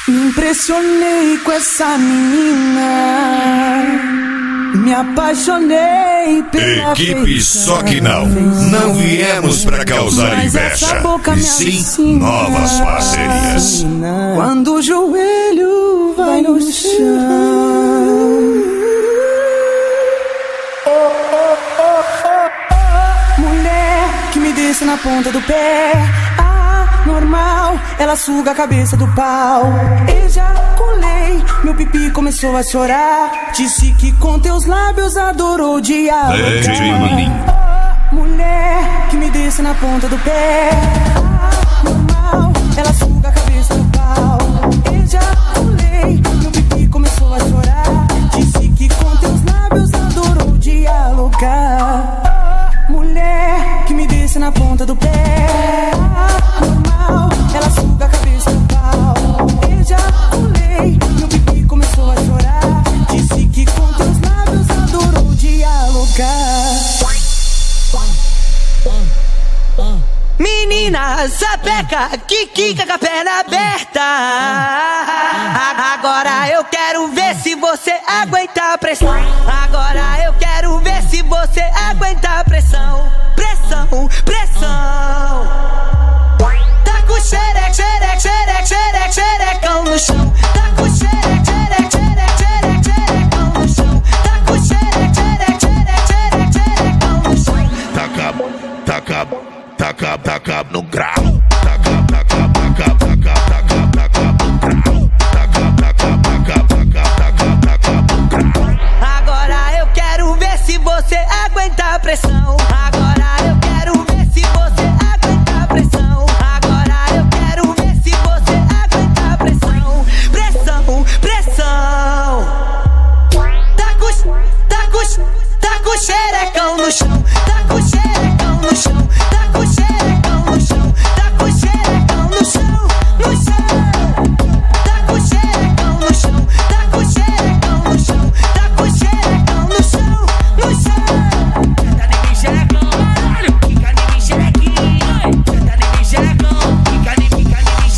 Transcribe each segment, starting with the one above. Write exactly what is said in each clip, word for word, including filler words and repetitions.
Me impressionei com essa menina, me apaixonei pela Equipe feição. Só Que Não. Não viemos pra causar Mas inveja, essa boca e me sim ensina. novas parcerias. Quando o joelho vai no chão, mulher que me desce na ponta do pé, ah, normal, ela suga a cabeça do pau. Ejaculei, meu pipi começou a chorar, disse que com teus lábios adorou dialogar. D J Maninho. Oh, mulher que me desce na ponta do pé, ah, normal, ela suga a cabeça do pau. Ejaculei, meu pipi começou a chorar, disse que com teus lábios adorou dialogar. Mulher que me desce na ponta do pé, ah, normal, ela suga a cabeça do pau. Ejaculei, meu pipi começou a chorar, disse que com teus lábios adorou dialogar. Menina, sapeca, que quica com a perna aberta. Agora eu quero ver se você aguenta a pressão. Agora eu quero ver se você aguenta a pressão. Pressão, pressão. Tá com xereque, xereque, xereque, xereque, xerecão no chão. Tá com xereque, xereque, xereque, xereque, xerecão no chão. Tá com xereque, xereque, xereque, xereque, xerecão no chão. Taca, taca, taca, taca no grau. Taca, taca, taca, taca, taca, taca no grau. Taca, taca, taca, taca, taca, taca no grau. Agora eu quero ver se você aguenta a pressão. Agora eu quero ver se você aguenta a pressão. Agora eu quero ver se você aguenta a pressão. Pressão, pressão. Tá com, tá com, tá com xerecão no chão. Tá com xerecão no chão. Tá com xerecão no chão. Tá com xerecão no chão, no chão. Tá com xerecão no chão. Tá com xerecão no chão. Tá com xerecão no chão, no chão. Tá de mim xerecão, caralho. Fica de mim xerequinho. Tá de mim xerecão. Fica de mim, fica de mim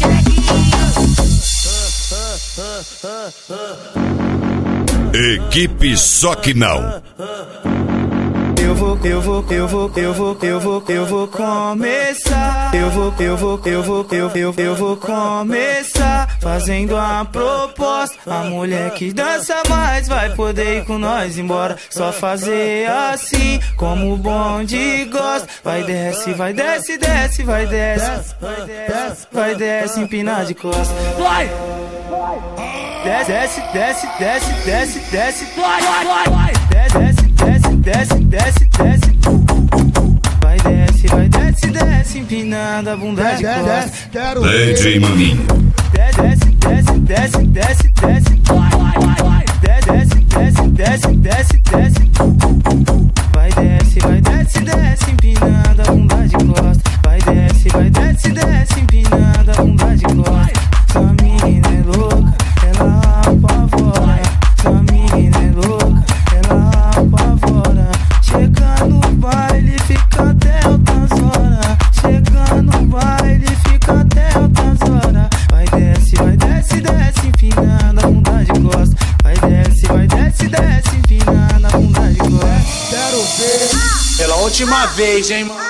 xerequinho. Equipe Só Que Não. Eu vou, eu vou, eu vou, eu vou, eu vou, eu vou começar. Eu vou, eu vou, eu vou, eu, eu, eu vou começar fazendo a proposta. A mulher que dança mais vai poder ir com nós embora. Só fazer assim, como o bonde gosta. Vai desce, vai desce, desce, vai desce, vai desce, vai desce, empinar de costas. Vai! Desce, desce, desce, desce, desce, desce, vai, vai, vai, vai. Desce, desce, desce, desce, desce. Vai desce, vai desce, desce, empinando a bunda de costas. D J Maninho. Desce, desce, desce, desce, desce. Vai, vai, vai, vai. Desce, desce, desce, desce, desce. Vai desce, vai desce, desce, empinando a bunda de costas. Vai desce, vai desce, desce, empinando a bunda de costas. Sua menina é louca, ela apavora. Sua menina é louca, ela apavora. Chega no baile, fica até altas horas. Chega no baile, fica até altas horas. Vai desce, vai desce, desce, empinando a bunda de costas. Vai desce, vai desce, desce, empinando a bunda de costas. Quero ver pela última vez, hein, mano.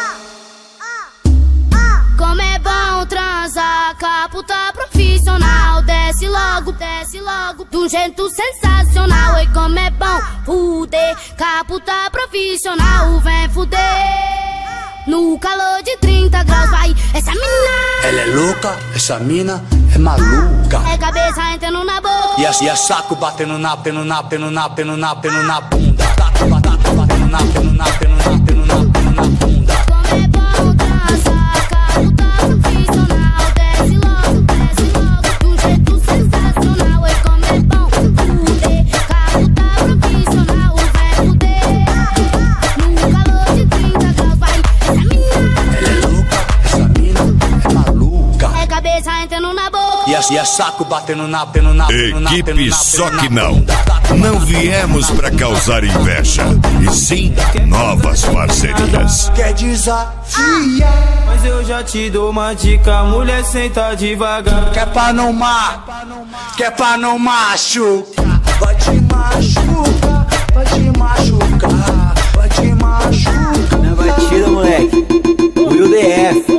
Como é bom transar, caputa profissional. Desce logo, desce logo, de um jeito sensacional. E como é bom fuder, caputa profissional. Vem fuder, no calor de trinta graus. Vai, essa mina, ela é louca, essa mina é maluca. é cabeça entrando na boca. E é, e é saco batendo na, batendo na, batendo na, batendo na, batendo na bunda. Saco batendo, batendo na, batendo na, batendo na, batendo na, batendo na bunda. Como é bom transar, caputa profissional. Desce logo, desce logo, de um jeito sensacional. E como é bom fuder, caputa profissional. Vem fuder, no calor de trinta graus. Vai, essa mina, Ela é louca, essa mina é maluca. é cabeça entrando na boca. E é, E é saco batendo na, batendo na, batendo na, batendo na, Equipe Só Que Não. Não viemos pra causar inveja, e sim novas parcerias. Quer desafia? Mas eu já te dou uma dica, mulher, senta devagar. Quer pra não mar, quer pra não machucar. Vai te machucar, vai te machucar, vai te machucar. Não vai tira, moleque. Will D F.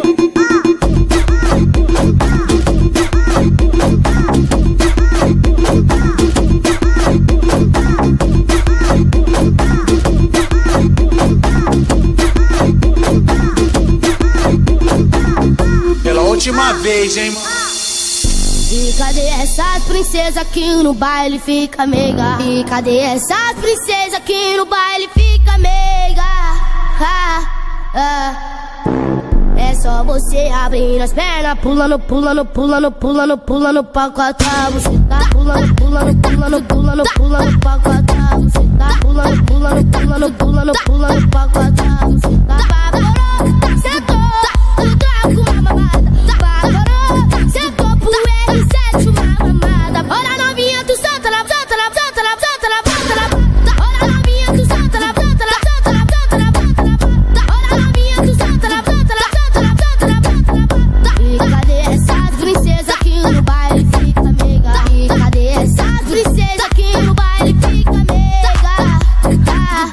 Pela última vez, hein? E cadê essas princesas que no baile fica meiga? E cadê essas princesas que no baile fica meiga? Ah, ah. É só você abrir as pernas, pulando, pulando, pulando, pulando, pulando pra quatro. Você tá pulando, pulando, pulando, pulando, pulando pra quatro. Você tá pulando, pulando, pulando, pulando, pulando pra quatro. Você tá babarou, sentou, o trago uma mamada. Babarou, sentou pro R sete uma mamada. Olha novinha, tu solta na, solta na, solta na, solta na, solta na. Olha novinha, tu solta na, solta na, solta na, solta na, solta na. Olha novinha, tu solta na, solta na, solta na, solta na, solta na. E cadê essas princesas que no baile fica meiga? E cadê essas princesas que no baile fica meiga? Ah,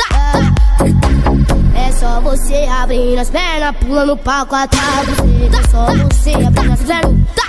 ah. É só você abrir as pernas, pulando pra quatro. É só você abrir as pernas.